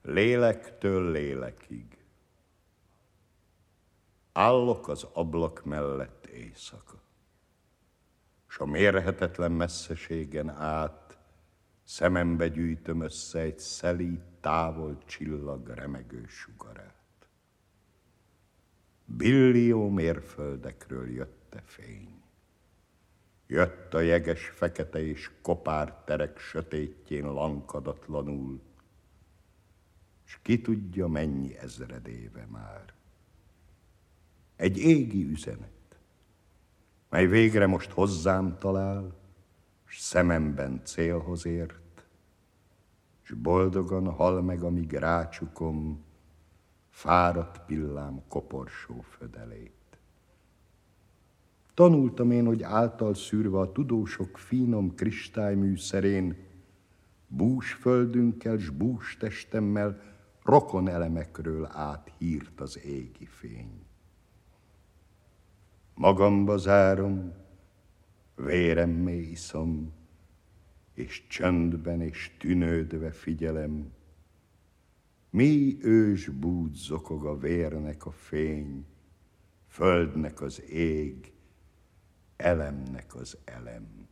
Lélektől lélekig. Állok az ablak mellett éjszaka, s a mérhetetlen messzeségen át szemembe gyűjtöm össze egy szelíd, távol csillag remegő sugarát. Billió mérföldekről jött a fény. Jött a jeges, fekete és kopár terek sötétjén lankadatlanul, s ki tudja, mennyi ezredéve már. Egy égi üzenet, mely végre most hozzám talál, s szememben célhoz ért, s boldogan hal meg, amíg rácsukom fáradt pillám koporsó födelét. Tanultam én, hogy által szűrve a tudósok finom kristályműszerén, búsföldünkkel s bústestemmel rokon elemekről át hírt az égi fény. Magamba zárom, véremmé iszom, és csöndben és tűnődve figyelem, mi ős búd zokog a vérnek a fény, földnek az ég, elemnek az elem.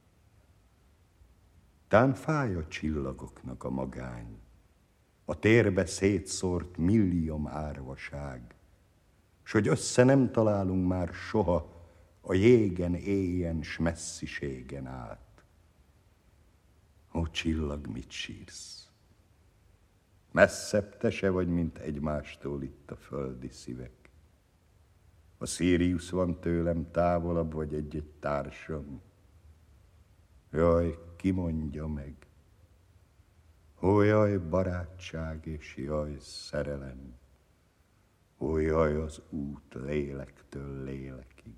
Tán fáj a csillagoknak a magány, a térbe szétszórt millióm árvaság, s hogy össze nem találunk már soha a jégen, éjjen, s messziségen át. Ó, csillag, mit sírsz? Messzebb te se vagy, mint egymástól itt a földi szívek. A Sirius van tőlem távolabb, vagy egy-egy társam. Jaj, ki mondja meg? Ó, jaj, barátság, és jaj, szerelem. Ó, jaj, az út lélektől lélekig.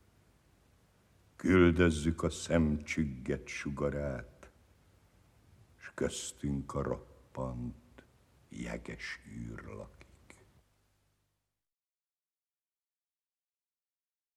Küldözzük a szemcsügget sugarát, s köztünk a roppant, jeges űr lakik.